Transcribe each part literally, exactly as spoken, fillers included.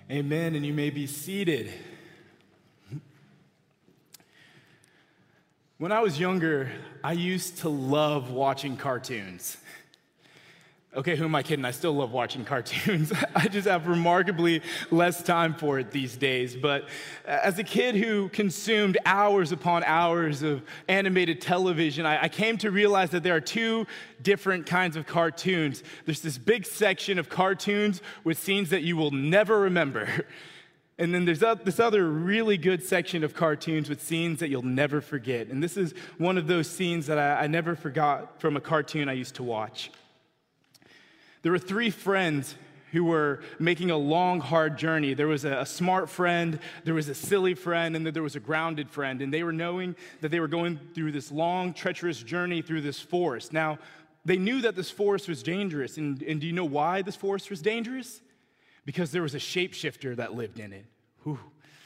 Amen, and you may be seated. When I was younger, I used to love watching cartoons. Okay, who am I kidding? I still love watching cartoons. I just have remarkably less time for it these days. But as a kid who consumed hours upon hours of animated television, I, I came to realize that there are two different kinds of cartoons. There's this big section of cartoons with scenes that you will never remember. And then there's this other really good section of cartoons with scenes that you'll never forget. And this is one of those scenes that I, I never forgot from a cartoon I used to watch. There were three friends who were making a long, hard journey. There was a, a smart friend, there was a silly friend, and then there was a grounded friend. And they were knowing that they were going through this long, treacherous journey through this forest. Now, they knew that this forest was dangerous. And, and do you know why this forest was dangerous? Because there was a shapeshifter that lived in it. Whew.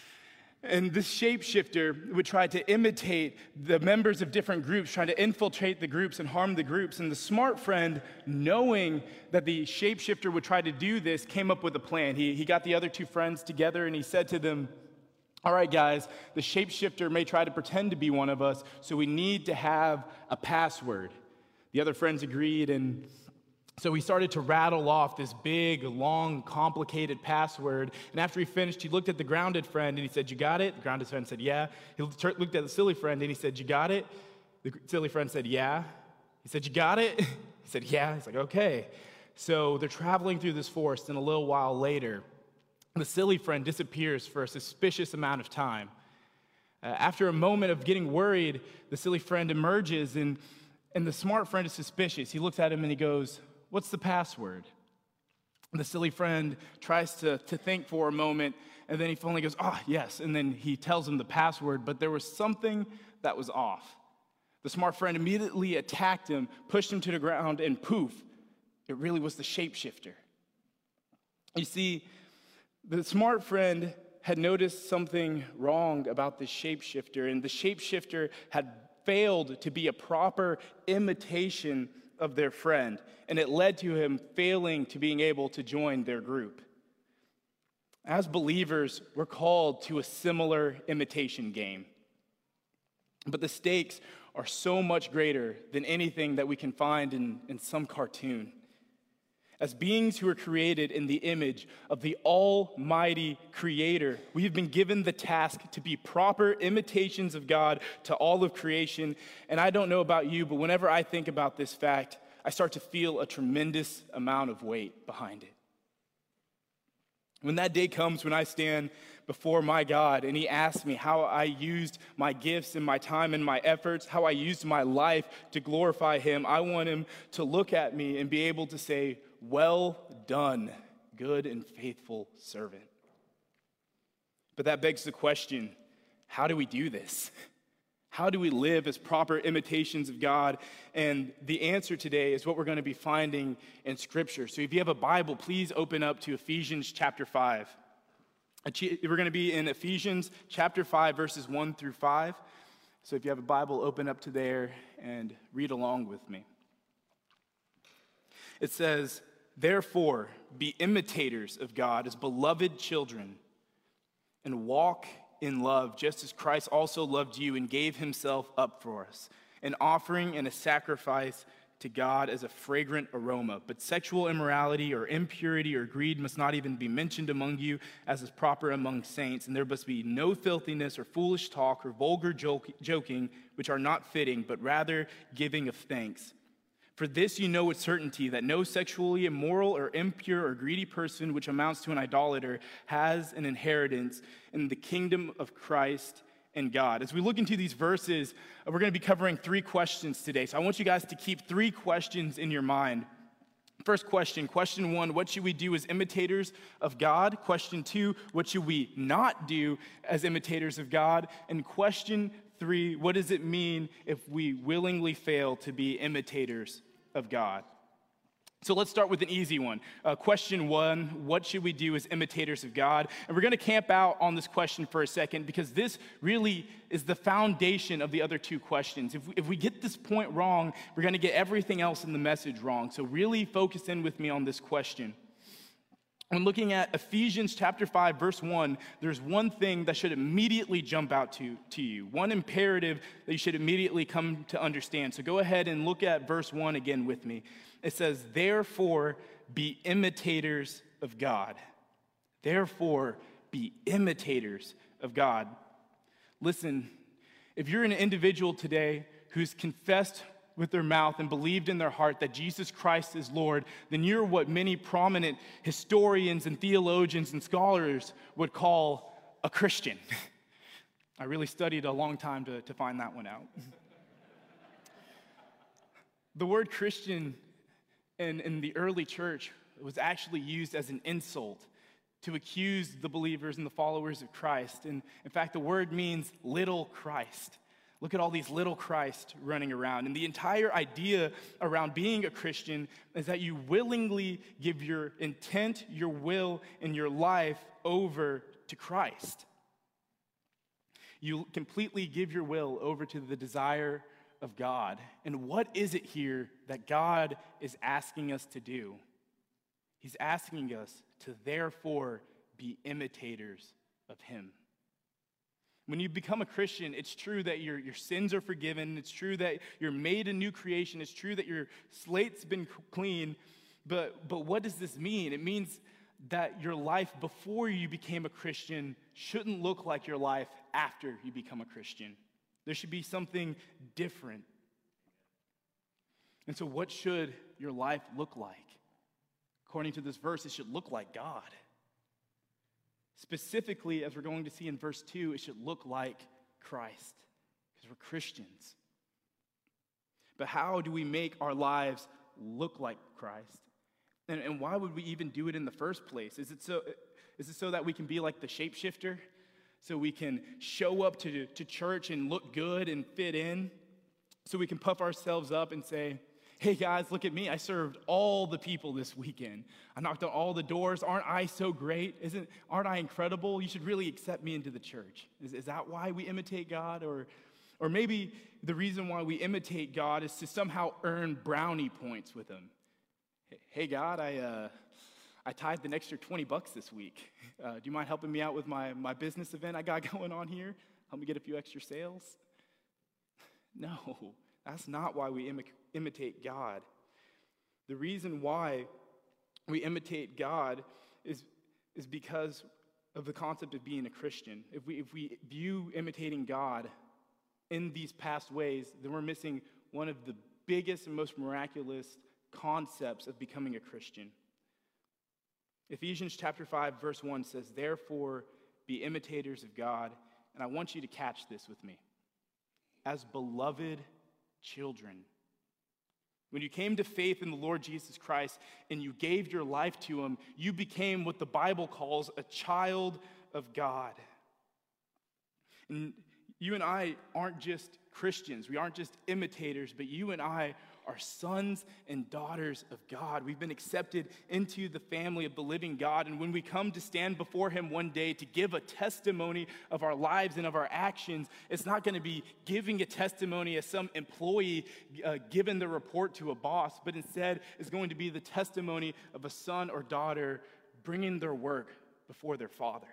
And this shapeshifter would try to imitate the members of different groups, trying to infiltrate the groups and harm the groups. And the smart friend, knowing that the shapeshifter would try to do this, came up with a plan. He, he got the other two friends together and he said to them, all right, guys, the shapeshifter may try to pretend to be one of us, so we need to have a password. The other friends agreed, and so he started to rattle off this big, long, complicated password. And after he finished, he looked at the grounded friend and he said, you got it? The grounded friend said, yeah. He looked at the silly friend and he said, you got it? The silly friend said, yeah. He said, you got it? He said, yeah. He's like, okay. So they're traveling through this forest, and a little while later, the silly friend disappears for a suspicious amount of time. Uh, after a moment of getting worried, the silly friend emerges, and, and the smart friend is suspicious. He looks at him and he goes, what's the password? The silly friend tries to, to think for a moment, and then he finally goes, oh, yes. And then he tells him the password, but there was something that was off. The smart friend immediately attacked him, pushed him to the ground, and poof, it really was the shapeshifter. You see, the smart friend had noticed something wrong about the shapeshifter, and the shapeshifter had failed to be a proper imitation of their friend, and it led to him failing to being able to join their group. As believers, we're called to a similar imitation game. But the stakes are so much greater than anything that we can find in, in some cartoon. As beings who are created in the image of the Almighty Creator, we have been given the task to be proper imitations of God to all of creation. And I don't know about you, but whenever I think about this fact, I start to feel a tremendous amount of weight behind it. When that day comes when I stand before my God and He asks me how I used my gifts and my time and my efforts, how I used my life to glorify Him, I want Him to look at me and be able to say, well done, good and faithful servant. But that begs the question, how do we do this? How do we live as proper imitations of God? And the answer today is what we're going to be finding in Scripture. So if you have a Bible, please open up to Ephesians chapter five. We're going to be in Ephesians chapter five, verses one through five. So if you have a Bible, open up to there and read along with me. It says, therefore, be imitators of God as beloved children, and walk in love, just as Christ also loved you and gave Himself up for us, an offering and a sacrifice to God as a fragrant aroma. But sexual immorality or impurity or greed must not even be mentioned among you, as is proper among saints. And there must be no filthiness or foolish talk or vulgar joking, which are not fitting, but rather giving of thanks. For this you know with certainty, that no sexually immoral or impure or greedy person, which amounts to an idolater, has an inheritance in the kingdom of Christ and God. As we look into these verses, we're going to be covering three questions today. So I want you guys to keep three questions in your mind. First question, question one, what should we do as imitators of God? Question two, what should we not do as imitators of God? And question three, what does it mean if we willingly fail to be imitators of God? So let's start with an easy one. Uh, question one, what should we do as imitators of God? And we're going to camp out on this question for a second, because this really is the foundation of the other two questions. If we, if we get this point wrong, we're going to get everything else in the message wrong. So really focus in with me on this question. When looking at Ephesians chapter five, verse one, there's one thing that should immediately jump out to, to you, one imperative that you should immediately come to understand. So go ahead and look at verse one again with me. It says, therefore, be imitators of God. Therefore, be imitators of God. Listen, if you're an individual today who's confessed with their mouth and believed in their heart that Jesus Christ is Lord, then you're what many prominent historians and theologians and scholars would call a Christian. I really studied a long time to, to find that one out. The word Christian in, in the early church was actually used as an insult to accuse the believers and the followers of Christ. And in fact, the word means little Christ. Look at all these little Christ running around. And the entire idea around being a Christian is that you willingly give your intent, your will, and your life over to Christ. You completely give your will over to the desire of God. And what is it here that God is asking us to do? He's asking us to therefore be imitators of him. When you become a Christian, it's true that your, your sins are forgiven. It's true that you're made a new creation. It's true that your slate's been clean. But, but what does this mean? It means that your life before you became a Christian shouldn't look like your life after you become a Christian. There should be something different. And so what should your life look like? According to this verse, it should look like God. Specifically, as we're going to see in verse two, it should look like Christ, because we're Christians. But how do we make our lives look like Christ? And, and why would we even do it in the first place? Is it so, is it so that we can be like the shapeshifter? So we can show up to, to church and look good and fit in? So we can puff ourselves up and say, hey guys, look at me. I served all the people this weekend. I knocked on all the doors. Aren't I so great? Isn't, aren't I incredible? You should really accept me into the church. Is, is that why we imitate God? Or, or maybe the reason why we imitate God is to somehow earn brownie points with him. Hey God, I, uh, I tithed an extra twenty bucks this week. Uh, do you mind helping me out with my, my business event I got going on here? Help me get a few extra sales? No, that's not why we imitate imitate God. The reason why we imitate God is, is because of the concept of being a Christian. If we, if we view imitating God in these past ways, then we're missing one of the biggest and most miraculous concepts of becoming a Christian. Ephesians chapter five, verse one says, therefore, be imitators of God. And I want you to catch this with me. As beloved children. When you came to faith in the Lord Jesus Christ and you gave your life to him, you became what the Bible calls a child of God. And you and I aren't just Christians. We aren't just imitators, but you and I are sons and daughters of God. We've been accepted into the family of the living God. And when we come to stand before him one day to give a testimony of our lives and of our actions, it's not going to be giving a testimony as some employee uh, giving the report to a boss, but instead it's going to be the testimony of a son or daughter bringing their work before their father.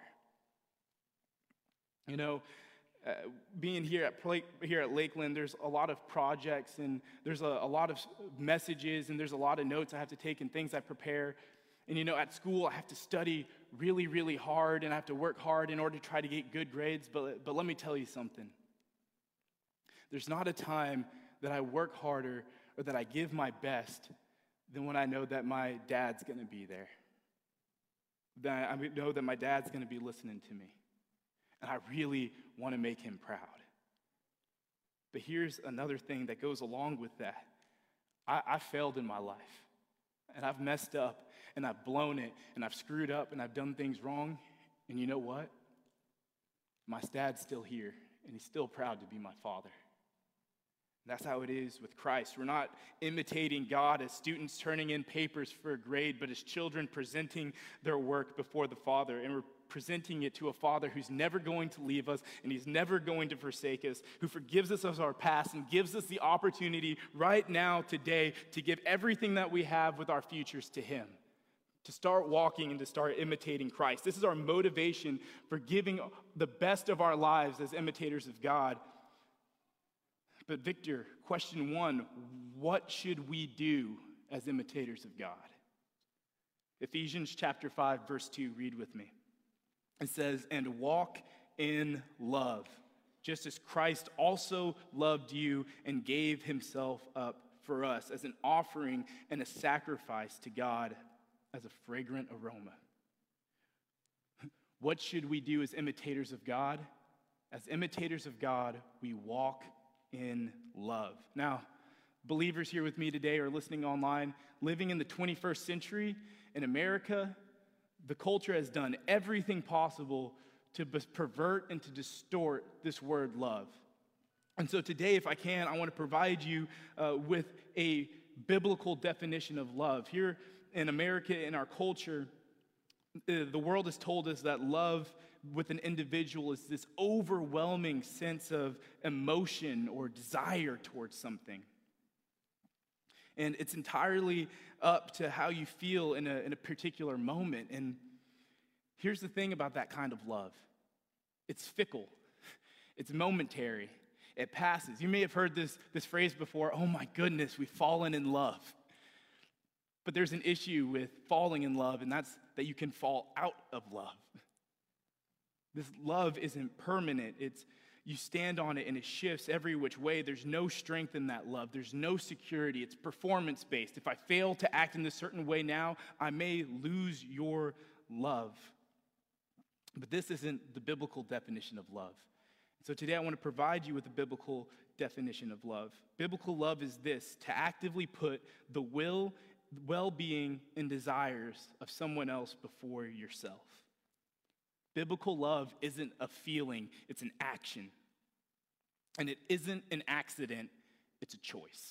You know, Uh, being here at here at Lakeland, there's a lot of projects and there's a, a lot of messages and there's a lot of notes I have to take and things I prepare. And you know, at school I have to study really, really hard and I have to work hard in order to try to get good grades. But but let me tell you something. There's not a time that I work harder or that I give my best than when I know that my dad's going to be there. That I know that my dad's going to be listening to me. And I really want to make him proud. But here's another thing that goes along with that. I, I failed in my life. And I've messed up. And I've blown it. And I've screwed up. And I've done things wrong. And you know what? My dad's still here. And he's still proud to be my father. And that's how it is with Christ. We're not imitating God as students turning in papers for a grade, but as children presenting their work before the Father. And we're presenting it to a Father who's never going to leave us and he's never going to forsake us, who forgives us of our past and gives us the opportunity right now, today, to give everything that we have with our futures to him, to start walking and to start imitating Christ. This is our motivation for giving the best of our lives as imitators of God. But Victor, question one, what should we do as imitators of God? Ephesians chapter five, verse two, read with me. It says, "And walk in love, just as Christ also loved you and gave himself up for us as an offering and a sacrifice to God as a fragrant aroma." What should we do as imitators of God? As imitators of God, we walk in love. Now, believers here with me today or listening online, living in the twenty-first century in America, the culture has done everything possible to pervert and to distort this word love. And so today, if I can, I want to provide you uh, with a biblical definition of love. Here in America, in our culture, uh, the world has told us that love with an individual is this overwhelming sense of emotion or desire towards something. And it's entirely up to how you feel in a, in a particular moment. And here's the thing about that kind of love. It's fickle. It's momentary. It passes. You may have heard this, this phrase before, "Oh my goodness, we've fallen in love." But there's an issue with falling in love, and that's that you can fall out of love. This love isn't permanent. It's you stand on it and it shifts every which way. There's no strength in that love. There's no security. It's performance-based. If I fail to act in this certain way now, I may lose your love. But this isn't the biblical definition of love. So today I want to provide you with a biblical definition of love. Biblical love is this: to actively put the will, well-being, and desires of someone else before yourself. Biblical love isn't a feeling, it's an action. And it isn't an accident, it's a choice.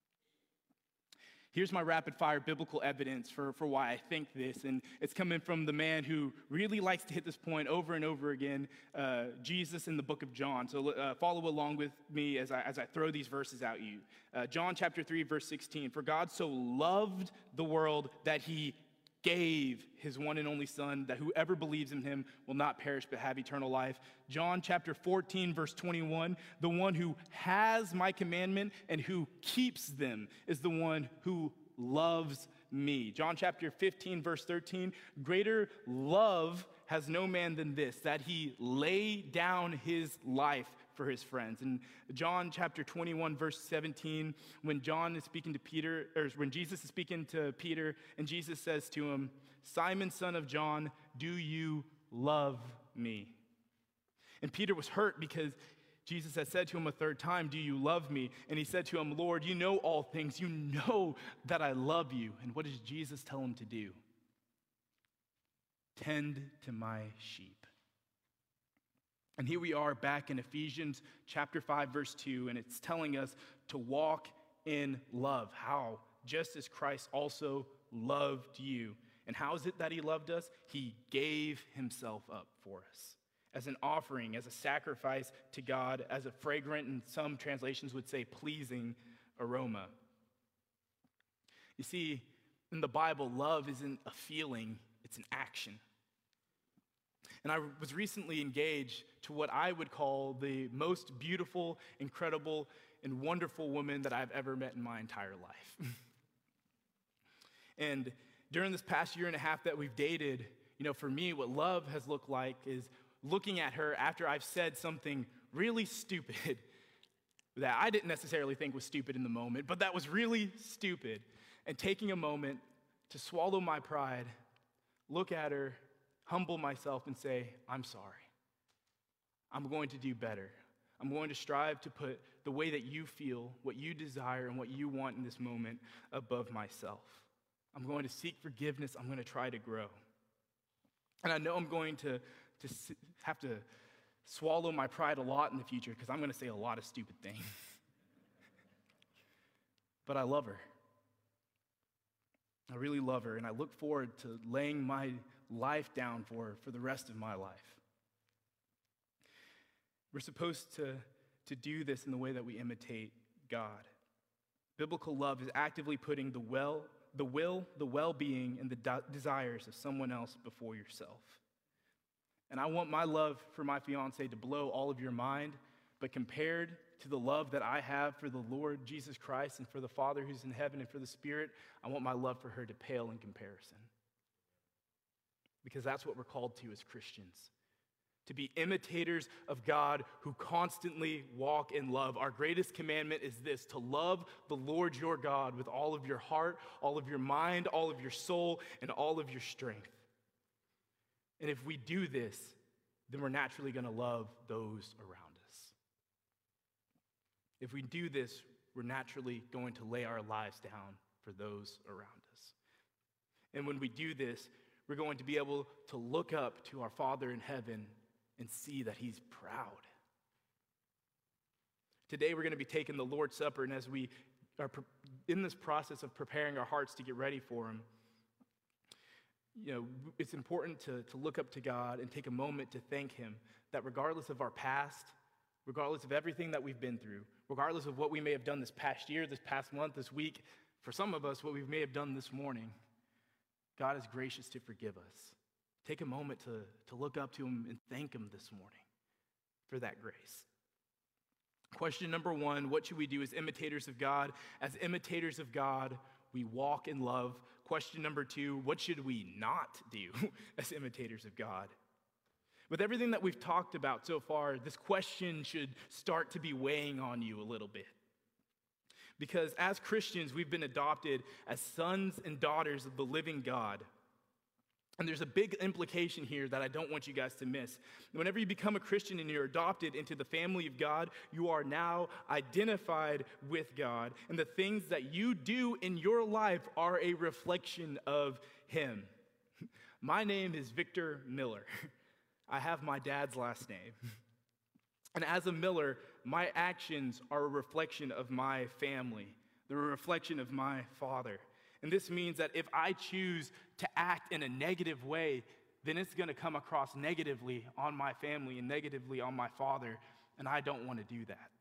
Here's my rapid-fire biblical evidence for, for why I think this, and it's coming from the man who really likes to hit this point over and over again, uh, Jesus in the book of John. So uh, follow along with me as I, as I throw these verses at you. Uh, John chapter three, verse sixteen, "For God so loved the world that he gave his one and only Son, that whoever believes in him will not perish but have eternal life." John chapter fourteen, verse twenty-one, "The one who has my commandment and who keeps them is the one who loves me." John chapter fifteen, verse thirteen, "Greater love has no man than this, that he lay down his life for his friends." And John chapter twenty-one, verse seventeen, when John is speaking to Peter, or when Jesus is speaking to Peter, and Jesus says to him, "Simon, son of John, do you love me?" And Peter was hurt because Jesus had said to him a third time, "Do you love me?" And he said to him, "Lord, you know all things. You know that I love you." And what does Jesus tell him to do? "Tend to my sheep." And here we are back in Ephesians chapter five, verse two, and it's telling us to walk in love. How? Just as Christ also loved you. And how is it that he loved us? He gave himself up for us as an offering, as a sacrifice to God, as a fragrant, and some translations would say pleasing aroma. You see, in the Bible, love isn't a feeling, it's an action. And I was recently engaged to what I would call the most beautiful, incredible, and wonderful woman that I've ever met in my entire life. And during this past year and a half that we've dated, you know, for me, what love has looked like is looking at her after I've said something really stupid that I didn't necessarily think was stupid in the moment, but that was really stupid, and taking a moment to swallow my pride, look at her, humble myself, and say, "I'm sorry. I'm going to do better. I'm going to strive to put the way that you feel, what you desire, and what you want in this moment above myself. I'm going to seek forgiveness. I'm going to try to grow. And I know I'm going to, to have to swallow my pride a lot in the future because I'm going to say a lot of stupid things. But I love her. I really love her, and I look forward to laying my life down for her for the rest of my life. We're supposed to, to do this in the way that we imitate God. Biblical love is actively putting the well, the will, the well-being, and the de- desires of someone else before yourself. And I want my love for my fiance to blow all of your mind, but compared to the love that I have for the Lord Jesus Christ and for the Father who's in heaven and for the Spirit, I want my love for her to pale in comparison. Because that's what we're called to as Christians. To be imitators of God who constantly walk in love. Our greatest commandment is this: to love the Lord your God with all of your heart, all of your mind, all of your soul, and all of your strength. And if we do this, then we're naturally going to love those around us. If we do this, we're naturally going to lay our lives down for those around us. And when we do this, we're going to be able to look up to our Father in heaven and see that he's proud. Today we're going to be taking the Lord's Supper, and as we are in this process of preparing our hearts to get ready for him, you know, it's important to, to look up to God and take a moment to thank him that regardless of our past, regardless of everything that we've been through, regardless of what we may have done this past year, this past month, this week, for some of us, what we may have done this morning, God is gracious to forgive us. Take a moment to, to look up to him and thank him this morning for that grace. Question number one, what should we do as imitators of God? As imitators of God, we walk in love. Question number two, what should we not do as imitators of God? With everything that we've talked about so far, this question should start to be weighing on you a little bit. Because as Christians, we've been adopted as sons and daughters of the living God. And there's a big implication here that I don't want you guys to miss. Whenever you become a Christian and you're adopted into the family of God, you are now identified with God. And the things that you do in your life are a reflection of him. My name is Victor Miller. I have my dad's last name. And as a Miller, my actions are a reflection of my family. They're a reflection of my father. And this means that if I choose to act in a negative way, then it's going to come across negatively on my family and negatively on my father, and I don't want to do that.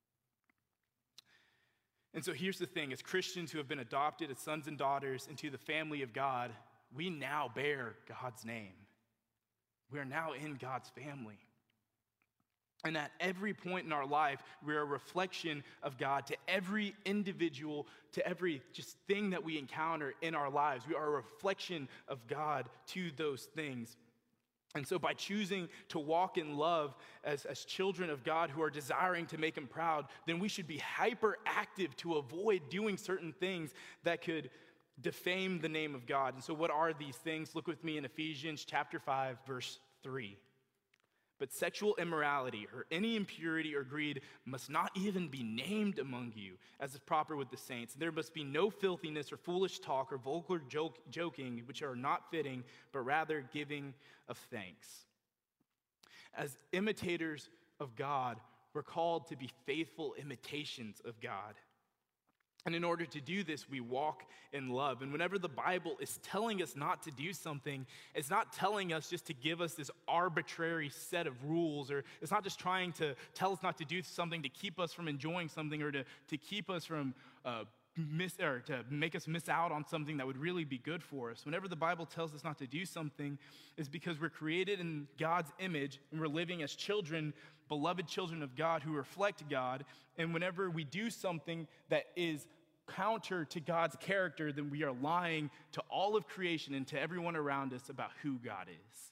And so here's the thing. As Christians who have been adopted as sons and daughters into the family of God, we now bear God's name. We are now in God's family. And at every point in our life, we're a reflection of God to every individual, to every just thing that we encounter in our lives. We are a reflection of God to those things. And so by choosing to walk in love as, as children of God who are desiring to make him proud, then we should be hyperactive to avoid doing certain things that could defame the name of God. And so what are these things? Look with me in Ephesians chapter five, verse three. But sexual immorality or any impurity or greed must not even be named among you, as is proper with the saints. There must be no filthiness or foolish talk or vulgar joke, joking, which are not fitting, but rather giving of thanks. As imitators of God, we're called to be faithful imitations of God. And in order to do this, we walk in love. And whenever the Bible is telling us not to do something, it's not telling us just to give us this arbitrary set of rules, or it's not just trying to tell us not to do something to keep us from enjoying something, or to, to keep us from uh, miss or to make us miss out on something that would really be good for us. Whenever the Bible tells us not to do something, it's because we're created in God's image and we're living as children, beloved children of God who reflect God. And whenever we do something that is counter to God's character, then we are lying to all of creation and to everyone around us about who God is.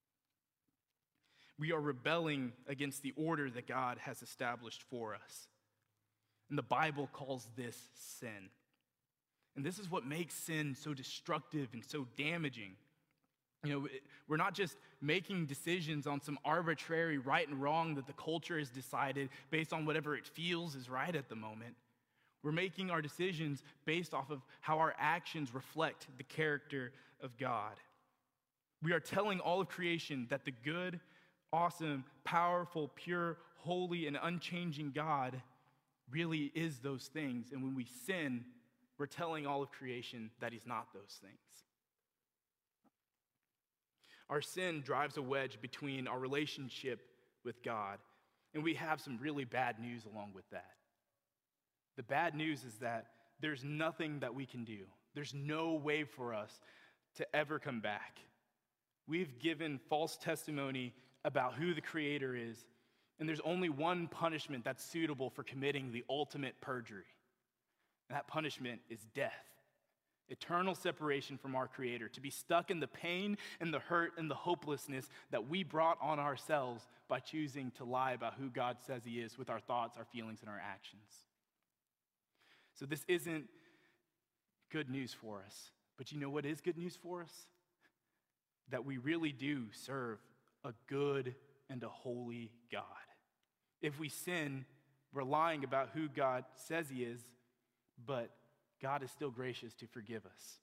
We are rebelling against the order that God has established for us. And the Bible calls this sin. And this is what makes sin so destructive and so damaging. You know, we're not just making decisions on some arbitrary right and wrong that the culture has decided based on whatever it feels is right at the moment. We're making our decisions based off of how our actions reflect the character of God. We are telling all of creation that the good, awesome, powerful, pure, holy, and unchanging God really is those things. And when we sin, we're telling all of creation that he's not those things. Our sin drives a wedge between our relationship with God, and we have some really bad news along with that. The bad news is that there's nothing that we can do. There's no way for us to ever come back. We've given false testimony about who the Creator is, and there's only one punishment that's suitable for committing the ultimate perjury. And that punishment is death. Eternal separation from our Creator, to be stuck in the pain and the hurt and the hopelessness that we brought on ourselves by choosing to lie about who God says He is with our thoughts, our feelings, and our actions. So this isn't good news for us. But you know what is good news for us? That we really do serve a good and a holy God. If we sin, we're lying about who God says He is, but God is still gracious to forgive us.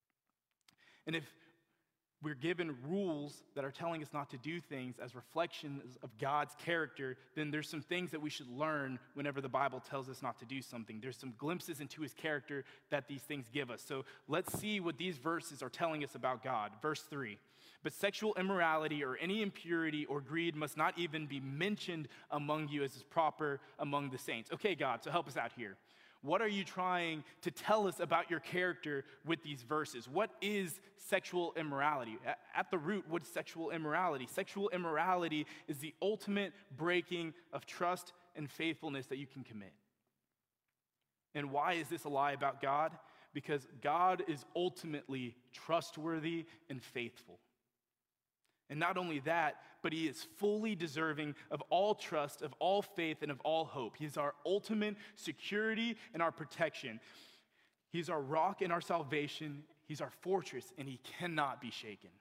And if we're given rules that are telling us not to do things as reflections of God's character, then there's some things that we should learn whenever the Bible tells us not to do something. There's some glimpses into His character that these things give us. So let's see what these verses are telling us about God. Verse three, but sexual immorality or any impurity or greed must not even be mentioned among you as is proper among the saints. Okay, God, so help us out here. What are you trying to tell us about your character with these verses? What is sexual immorality? At the root, what is sexual immorality? Sexual immorality is the ultimate breaking of trust and faithfulness that you can commit. And why is this a lie about God? Because God is ultimately trustworthy and faithful. And not only that, but He is fully deserving of all trust, of all faith, and of all hope. He is our ultimate security and our protection. He's our rock and our salvation. He's our fortress, and He cannot be shaken.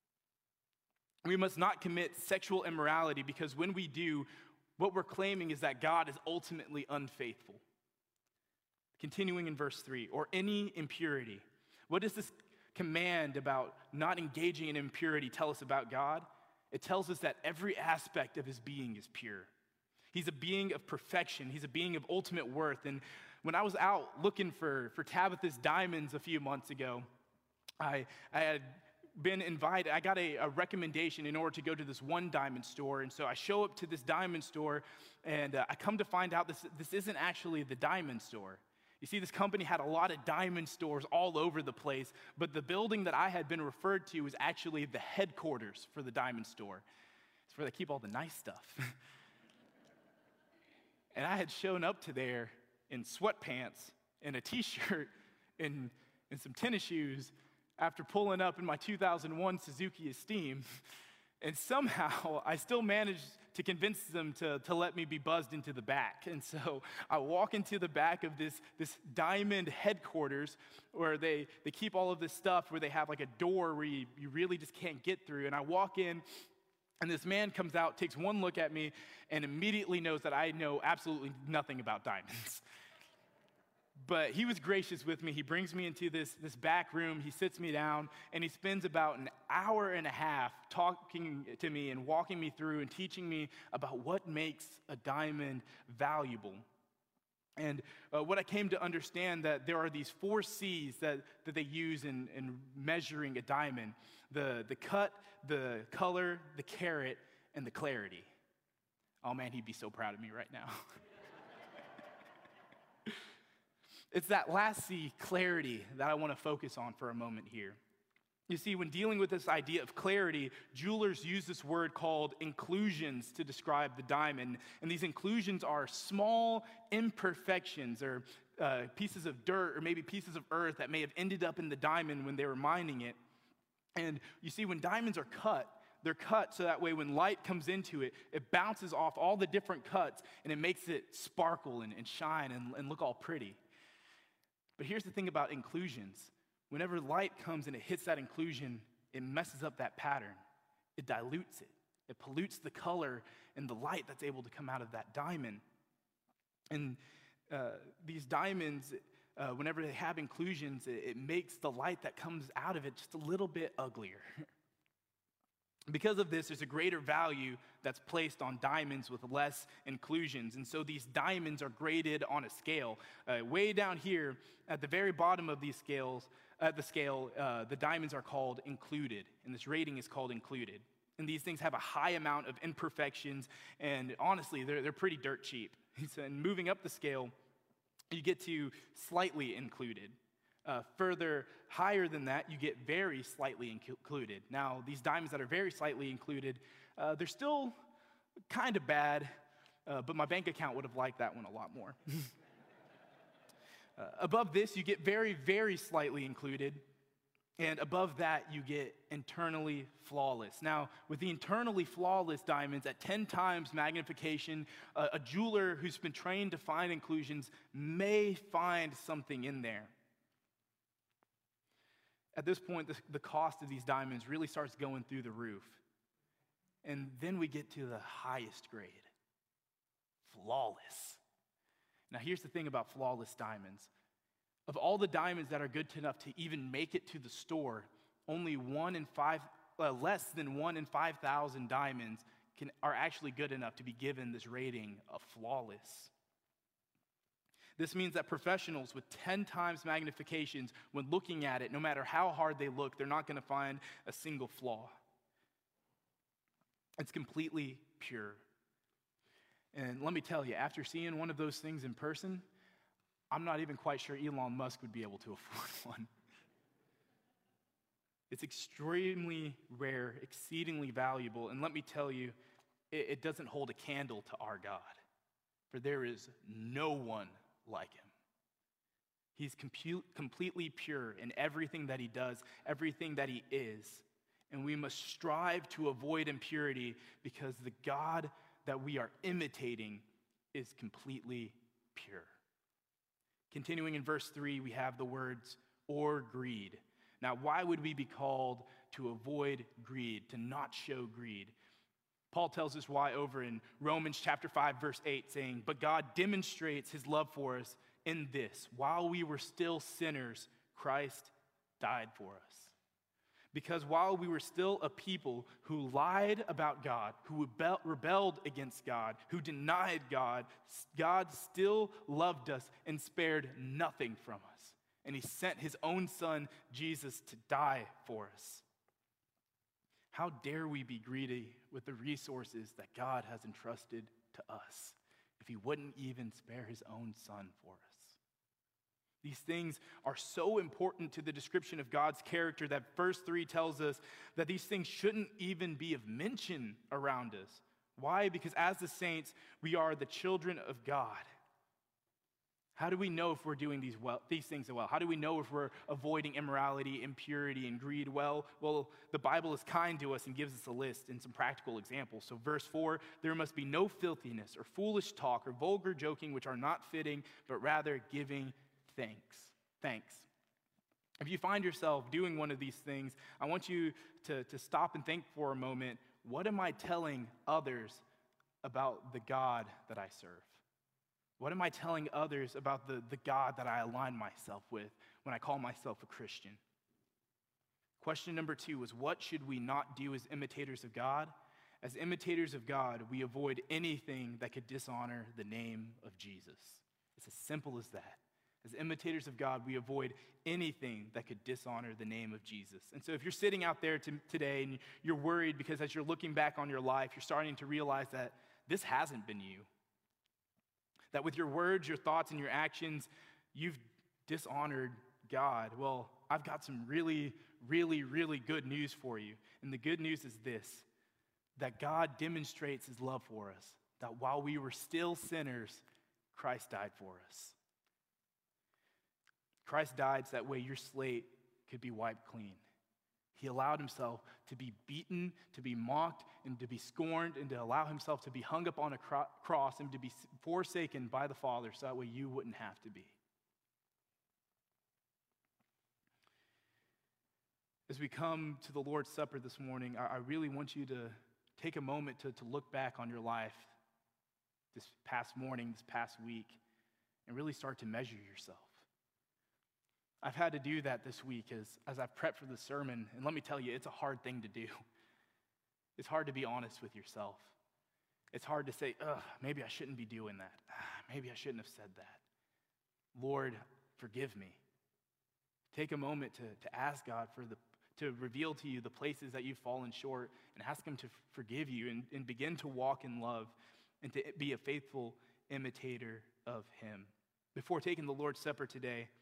We must not commit sexual immorality, because when we do, what we're claiming is that God is ultimately unfaithful. Continuing in verse three, or any impurity. What does this command about not engaging in impurity tell us about God? It tells us that every aspect of His being is pure. He's a being of perfection. He's a being of ultimate worth. And when I was out looking for, for Tabitha's diamonds a few months ago, I, I had been invited, I got a, a recommendation in order to go to this one diamond store. And so I show up to this diamond store, and uh, I come to find out this, this isn't actually the diamond store. You see, this company had a lot of diamond stores all over the place, but the building that I had been referred to was actually the headquarters for the diamond store. It's where they keep all the nice stuff. And I had shown up to there in sweatpants and a t-shirt and, and some tennis shoes after pulling up in my two thousand one Suzuki Esteem. And somehow, I still managed to convince them to, to let me be buzzed into the back. And so I walk into the back of this, this diamond headquarters where they, they keep all of this stuff, where they have like a door where you, you really just can't get through. And I walk in, and this man comes out, takes one look at me, and immediately knows that I know absolutely nothing about diamonds. But he was gracious with me. He brings me into this, this back room. He sits me down, and he spends about an hour and a half talking to me and walking me through and teaching me about what makes a diamond valuable. And uh, what I came to understand, that there are these four C's that, that they use in, in measuring a diamond: the, the cut, the color, the carat, and the clarity. Oh man, he'd be so proud of me right now. It's that last C, clarity, that I want to focus on for a moment here. You see, when dealing with this idea of clarity, jewelers use this word called inclusions to describe the diamond. And these inclusions are small imperfections, or uh, pieces of dirt or maybe pieces of earth that may have ended up in the diamond when they were mining it. And you see, when diamonds are cut, they're cut so that way when light comes into it, it bounces off all the different cuts and it makes it sparkle and, and shine and, and look all pretty. But here's the thing about inclusions. Whenever light comes and it hits that inclusion, it messes up that pattern. It dilutes it. It pollutes the color and the light that's able to come out of that diamond. And uh, these diamonds, uh, whenever they have inclusions, it, it makes the light that comes out of it just a little bit uglier. Because of this, there's a greater value that's placed on diamonds with less inclusions. And so these diamonds are graded on a scale. Uh, way down here, at the very bottom of these scales, at the scale, uh, the diamonds are called included. And this rating is called included. And these things have a high amount of imperfections. And honestly, they're, they're pretty dirt cheap. And moving up the scale, you get to slightly included. Uh, further higher than that, you get very slightly included. Now, these diamonds that are very slightly included, uh, they're still kind of bad, uh, but my bank account would have liked that one a lot more. uh, above this, you get very, very slightly included. And above that, you get internally flawless. Now, with the internally flawless diamonds at ten times magnification, uh, a jeweler who's been trained to find inclusions may find something in there. At this point, the, the cost of these diamonds really starts going through the roof. And then we get to the highest grade, flawless. Now, here's the thing about flawless diamonds. Of all the diamonds that are good enough to even make it to the store, only one in five, uh, less than one in five thousand diamonds can, are actually good enough to be given this rating of flawless. This means that professionals with ten times magnifications, when looking at it, no matter how hard they look, they're not going to find a single flaw. It's completely pure. And let me tell you, after seeing one of those things in person, I'm not even quite sure Elon Musk would be able to afford one. It's extremely rare, exceedingly valuable, and let me tell you, it, it doesn't hold a candle to our God, for there is no one like him. He's compu- completely pure in everything that he does, everything that he is. And we must strive to avoid impurity because the God that we are imitating is completely pure. Continuing in verse three, we have the words, or greed. Now, why would we be called to avoid greed, to not show greed? Paul tells us why over in Romans chapter five, verse eight, saying, "But God demonstrates his love for us in this: while we were still sinners, Christ died for us." Because while we were still a people who lied about God, who rebelled against God, who denied God, God still loved us and spared nothing from us. And he sent his own son, Jesus, to die for us. How dare we be greedy with the resources that God has entrusted to us if he wouldn't even spare his own son for us? These things are so important to the description of God's character that verse three tells us that these things shouldn't even be of mention around us. Why? Because as the saints, we are the children of God. How do we know if we're doing these well, these things well? How do we know if we're avoiding immorality, impurity, and greed well? Well, the Bible is kind to us and gives us a list and some practical examples. So verse four, there must be no filthiness or foolish talk or vulgar joking, which are not fitting, but rather giving thanks. Thanks. If you find yourself doing one of these things, I want you to, to stop and think for a moment, what am I telling others about the God that I serve? What am I telling others about the, the God that I align myself with when I call myself a Christian? Question number two is, what should we not do as imitators of God? As imitators of God, we avoid anything that could dishonor the name of Jesus. It's as simple as that. As imitators of God, we avoid anything that could dishonor the name of Jesus. And so if you're sitting out there to, today and you're worried because as you're looking back on your life, you're starting to realize that this hasn't been you. That with your words, your thoughts, and your actions, you've dishonored God. Well, I've got some really, really, really good news for you. And the good news is this, that God demonstrates his love for us. That while we were still sinners, Christ died for us. Christ died so that way your slate could be wiped clean. He allowed himself to be beaten, to be mocked, and to be scorned, and to allow himself to be hung up on a cro- cross and to be forsaken by the Father so that way you wouldn't have to be. As we come to the Lord's Supper this morning, I, I really want you to take a moment to, to look back on your life this past morning, this past week, and really start to measure yourself. I've had to do that this week as, as I've prepped for the sermon, and let me tell you, it's a hard thing to do. It's hard to be honest with yourself. It's hard to say, ugh, maybe I shouldn't be doing that. Ah, maybe I shouldn't have said that. Lord, forgive me. Take a moment to, to ask God for the to reveal to you the places that you've fallen short and ask him to forgive you and, and begin to walk in love and to be a faithful imitator of him. Before taking the Lord's Supper today,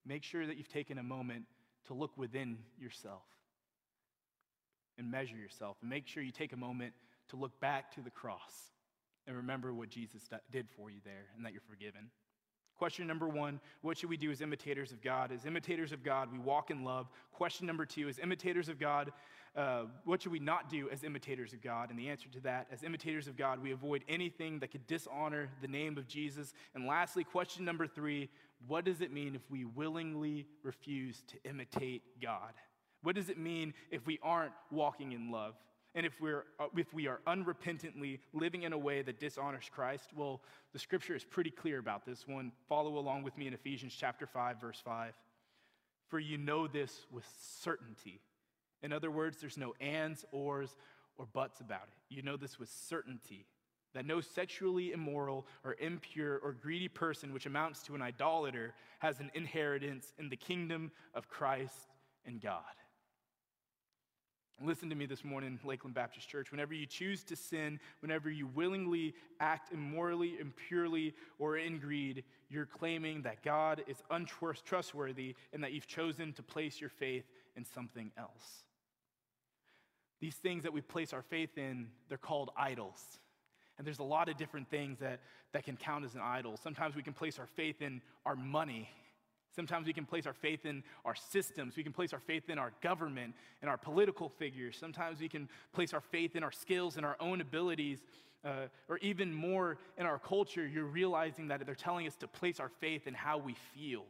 make sure that you've taken a moment to look within yourself and measure yourself, and make sure you take a moment to look back to the cross and remember what Jesus did for you there and that you're forgiven. Question number one, what should we do as imitators of God? As imitators of God, we walk in love. Question number two, as imitators of God, uh, what should we not do as imitators of God? And the answer to that, as imitators of God, we avoid anything that could dishonor the name of Jesus. And lastly, question number three, what does it mean if we willingly refuse to imitate God? What does it mean if we aren't walking in love? And if we're if we are unrepentantly living in a way that dishonors Christ? Well, the scripture is pretty clear about this one. Follow along with me in Ephesians chapter five, verse five. For you know this with certainty. In other words, there's no ands, ors, or buts about it. You know this with certainty, that no sexually immoral or impure or greedy person, which amounts to an idolater, has an inheritance in the kingdom of Christ and God. Listen to me this morning, Lakeland Baptist Church. Whenever you choose to sin, whenever you willingly act immorally, impurely, or in greed, you're claiming that God is untrustworthy and that you've chosen to place your faith in something else. These things that we place our faith in, they're called idols. And there's a lot of different things that, that can count as an idol. Sometimes we can place our faith in our money. Sometimes we can place our faith in our systems. We can place our faith in our government and our political figures. Sometimes we can place our faith in our skills and our own abilities, uh, or even more in our culture. You're realizing that they're telling us to place our faith in how we feel.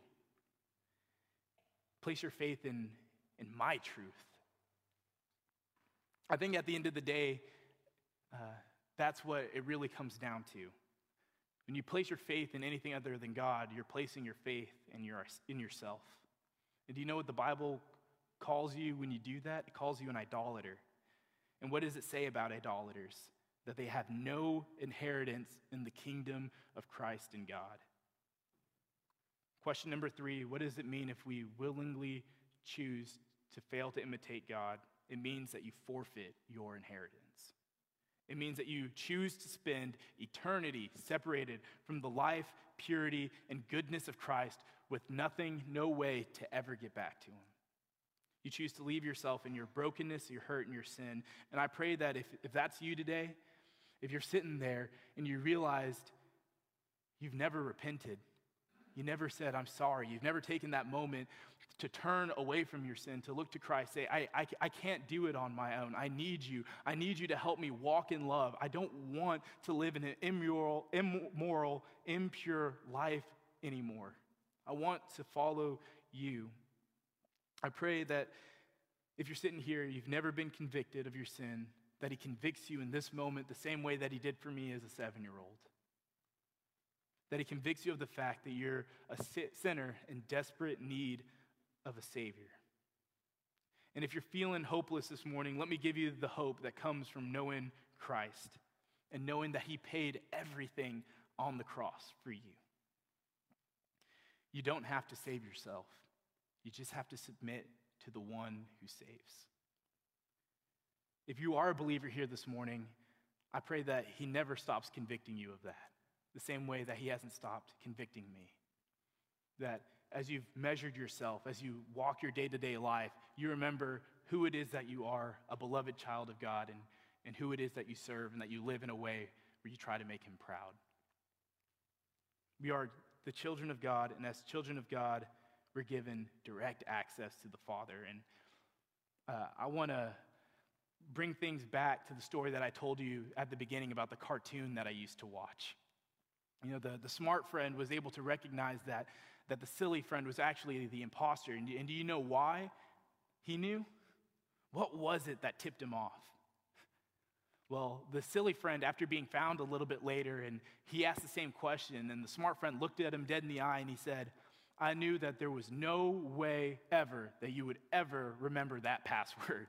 Place your faith in, in my truth. I think at the end of the day, uh, that's what it really comes down to. When you place your faith in anything other than God, you're placing your faith in, your, in yourself. And do you know what the Bible calls you when you do that? It calls you an idolater. And what does it say about idolaters? That they have no inheritance in the kingdom of Christ and God. Question number three, what does it mean if we willingly choose to fail to imitate God? It means that you forfeit your inheritance. It means that you choose to spend eternity separated from the life, purity, and goodness of Christ with nothing, no way to ever get back to him. You choose to leave yourself in your brokenness, your hurt, and your sin. And I pray that if, if that's you today, if you're sitting there and you realized you've never repented, you never said, I'm sorry. You've never taken that moment to turn away from your sin, to look to Christ, say, I, I, I can't do it on my own. I need you. I need you to help me walk in love. I don't want to live in an immoral, immoral, impure life anymore. I want to follow you. I pray that if you're sitting here, you've never been convicted of your sin, that he convicts you in this moment the same way that he did for me as a seven-year-old. That he convicts you of the fact that you're a sinner in desperate need of a Savior. And if you're feeling hopeless this morning, let me give you the hope that comes from knowing Christ and knowing that he paid everything on the cross for you. You don't have to save yourself. You just have to submit to the one who saves. If you are a believer here this morning, I pray that he never stops convicting you of that. The same way that he hasn't stopped convicting me. That as you've measured yourself, as you walk your day-to-day life, you remember who it is that you are, a beloved child of God, and, and who it is that you serve, and that you live in a way where you try to make him proud. We are the children of God, and as children of God, we're given direct access to the Father. And uh, I want to bring things back to the story that I told you at the beginning about the cartoon that I used to watch. You know, the, the smart friend was able to recognize that, that the silly friend was actually the imposter. And, and do you know why he knew? What was it that tipped him off? Well, the silly friend, after being found a little bit later, and he asked the same question, and the smart friend looked at him dead in the eye, and he said, I knew that there was no way ever that you would ever remember that password.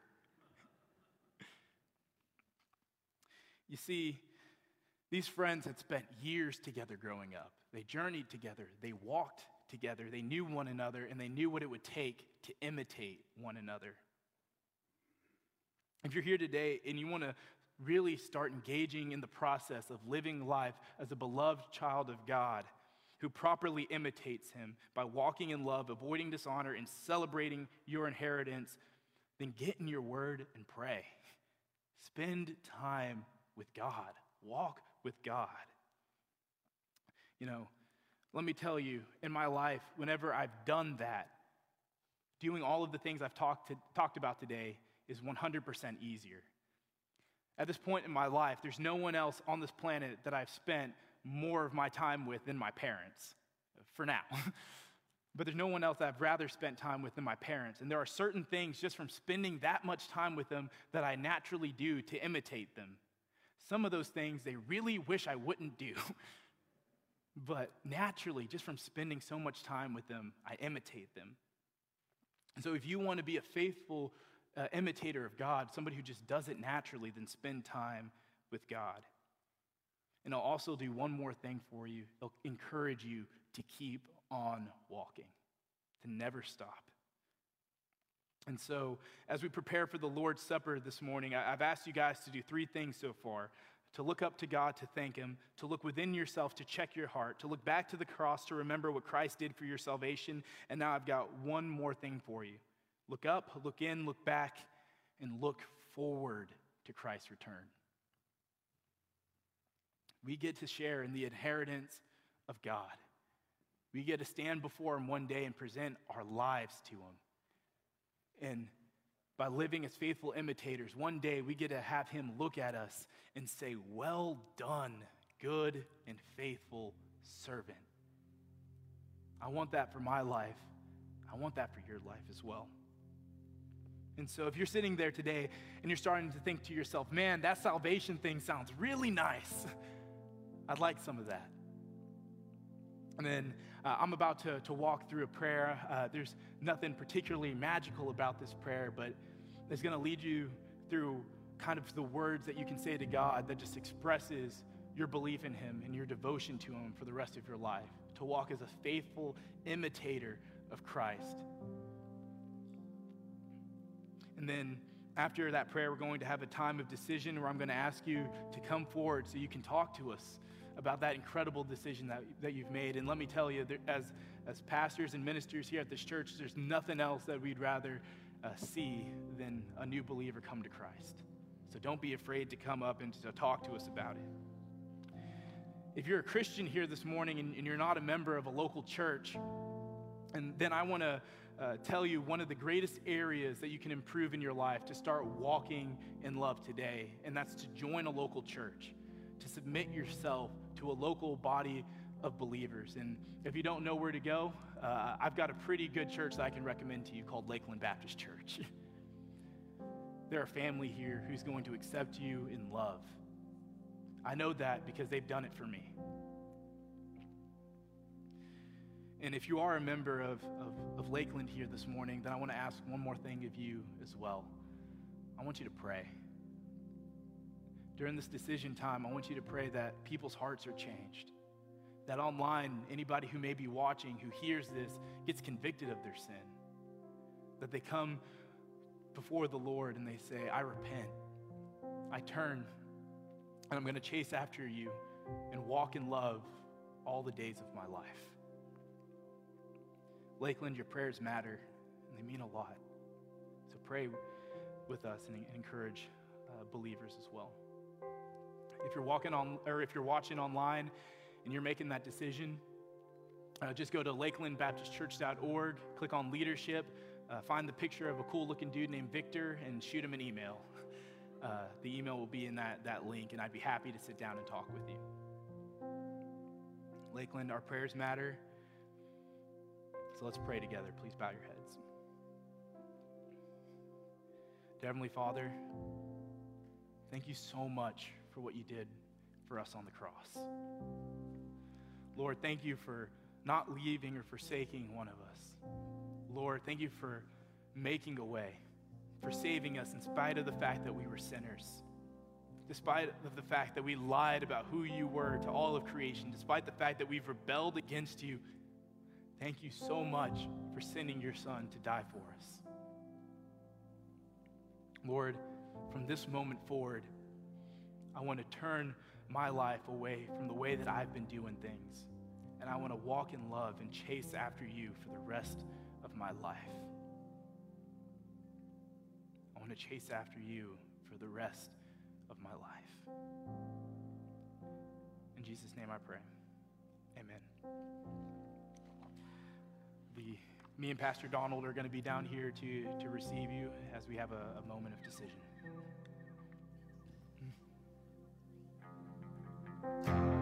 You see, these friends had spent years together growing up. They journeyed together. They walked together. They knew one another, and they knew what it would take to imitate one another. If you're here today and you want to really start engaging in the process of living life as a beloved child of God, who properly imitates him by walking in love, avoiding dishonor, and celebrating your inheritance, then get in your word and pray. Spend time with God. Walk with God. You know, let me tell you, in my life, whenever I've done that, doing all of the things I've talked to, talked about today is one hundred percent easier. At this point in my life, there's no one else on this planet that I've spent more of my time with than my parents, for now. But there's no one else that I've rather spent time with than my parents. And there are certain things just from spending that much time with them that I naturally do to imitate them. Some of those things they really wish I wouldn't do. But naturally, just from spending so much time with them, I imitate them. And so if you want to be a faithful uh, imitator of God, somebody who just does it naturally, then spend time with God. And I'll also do one more thing for you. I'll encourage you to keep on walking, to never stop. And so as we prepare for the Lord's Supper this morning, I've asked you guys to do three things so far: to look up to God, to thank him, to look within yourself, to check your heart, to look back to the cross, to remember what Christ did for your salvation. And now I've got one more thing for you. Look up, look in, look back, and look forward to Christ's return. We get to share in the inheritance of God. We get to stand before him one day and present our lives to him. And by living as faithful imitators, one day we get to have him look at us and say, "Well done, good and faithful servant." I want that for my life. I want that for your life as well. And so if you're sitting there today and you're starting to think to yourself, "Man, that salvation thing sounds really nice. I'd like some of that." And then uh, I'm about to, to walk through a prayer. Uh, there's nothing particularly magical about this prayer, but it's going to lead you through kind of the words that you can say to God that just expresses your belief in him and your devotion to him for the rest of your life, to walk as a faithful imitator of Christ. And then after that prayer, we're going to have a time of decision where I'm going to ask you to come forward so you can talk to us about that incredible decision that, that you've made. And let me tell you, there, as, as pastors and ministers here at this church, there's nothing else that we'd rather uh, see than a new believer come to Christ. So don't be afraid to come up and to talk to us about it. If you're a Christian here this morning and, and you're not a member of a local church, and then I want to uh, tell you one of the greatest areas that you can improve in your life to start walking in love today, and that's to join a local church, to submit yourself to a local body of believers. And if you don't know where to go, uh, I've got a pretty good church that I can recommend to you called Lakeland Baptist Church. They're a family here who's going to accept you in love. I know that because they've done it for me. And if you are a member of, of, of Lakeland here this morning, then I want to ask one more thing of you as well. I want you to pray. During this decision time, I want you to pray that people's hearts are changed. That online, anybody who may be watching, who hears this, gets convicted of their sin. That they come before the Lord and they say, "I repent. I turn, and I'm going to chase after you and walk in love all the days of my life." Lakeland, your prayers matter, and they mean a lot. So pray with us and encourage uh, believers as well. If you're walking on, or if you're watching online and you're making that decision, uh, just go to lakeland baptist church dot org, click on leadership, uh, find the picture of a cool-looking dude named Victor, and shoot him an email. Uh, the email will be in that, that link, and I'd be happy to sit down and talk with you. Lakeland, our prayers matter. So let's pray together. Please bow your heads. Dear Heavenly Father, thank you so much for what you did for us on the cross. Lord, thank you for not leaving or forsaking one of us. Lord, thank you for making a way, for saving us in spite of the fact that we were sinners, despite of the fact that we lied about who you were to all of creation, despite the fact that we've rebelled against you. Thank you so much for sending your Son to die for us. Lord, from this moment forward, I want to turn my life away from the way that I've been doing things. and I want to walk in love and chase after you for the rest of my life. I want to chase after you for the rest of my life. In Jesus' name I pray. Amen. The, me and Pastor Donald are going to be down here to, to receive you as we have a, a moment of decision.